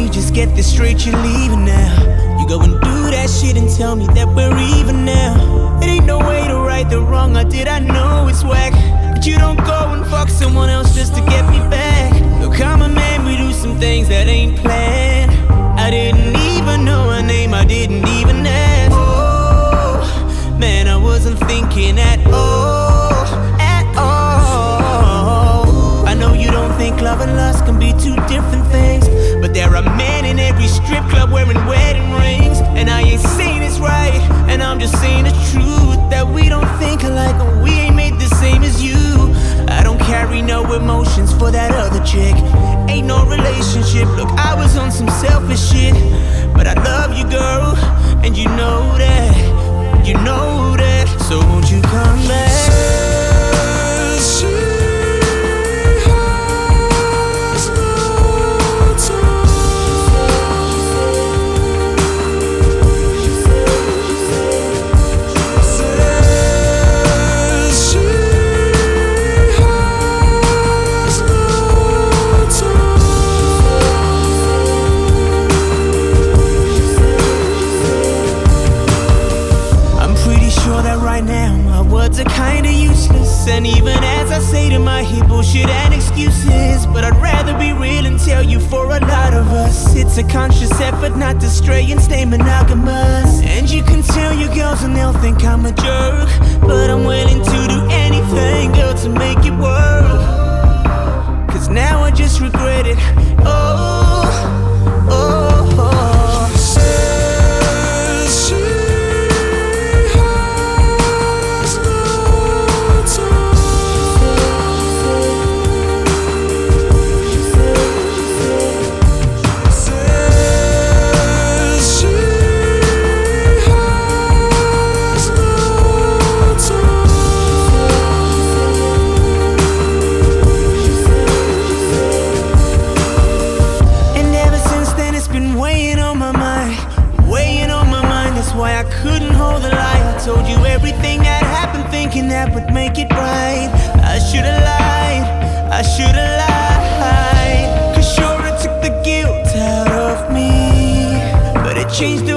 me, just get this straight, you're leaving now. You go and do that shit and tell me that we're even now. It ain't no way to right the wrong I did, I know it's whack, but you don't go and fuck someone else just to get me back. Look, I'm a man, we do some things that ain't planned. I didn't even know her name, I didn't even ask. Oh, man, I wasn't thinking at all, at all. I know you don't think love and lust can be two different things, but there are men in every strip club wearing wedding rings. And I ain't saying it's right, and I'm just saying the truth, that we don't think alike and we ain't made the same as you. I don't carry no emotions for that other chick, ain't no relationship. Look, I was on some selfish shit, but I love you, girl, and you know that, you know that. So won't you come back? Words are kinda useless, and even as I say them I hear bullshit and excuses. But I'd rather be real and tell you, for a lot of us it's a conscious effort not to stray and stay monogamous. And you can tell your girls and they'll think I'm a jerk, but I'm willing to do anything, girl, to make it work. Cause now I just regret it. Oh, oh, oh. Why I couldn't hold the light. I told you everything that happened, thinking that would make it right. I should've lied, I should've lied. Cause sure, it took the guilt out of me, but it changed the